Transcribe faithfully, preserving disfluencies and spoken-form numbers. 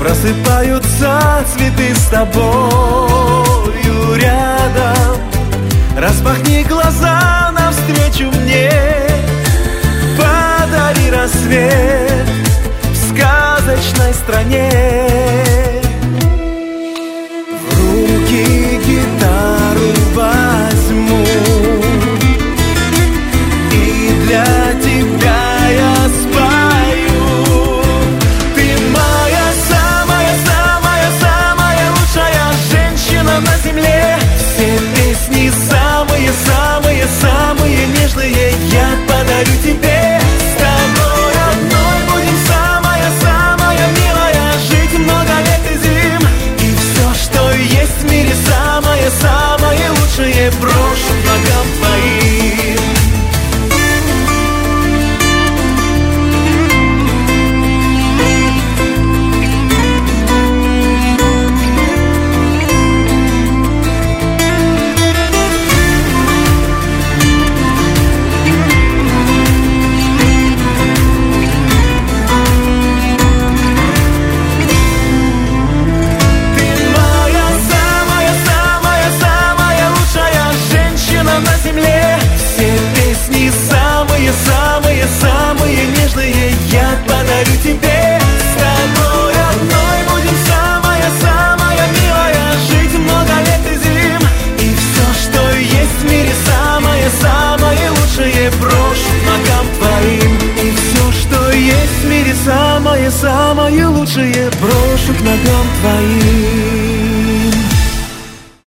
Просыпаются цветы с тобою рядом. Распахни глаза навстречу мне, подари рассвет в сказочной стране. В руки гитару возьму, и для тебя я спою. Ты моя самая-самая-самая лучшая женщина на земле. Все песни самые-самые-самые нежные я подарю тебе. С тобой одной будем самая-самая милая, жить много лет и зим. И все, что есть в мире, самое-самое лучшее брошу к ногам твоим. Самые-самые нежные я подарю тебе. С тобой одной будем самая-самая милая, жить много лет и зим. И все, что есть в мире, самое-самое лучшее брошу к ногам твоим. И все, что есть в мире, самое-самое лучшее брошу к ногам твоим.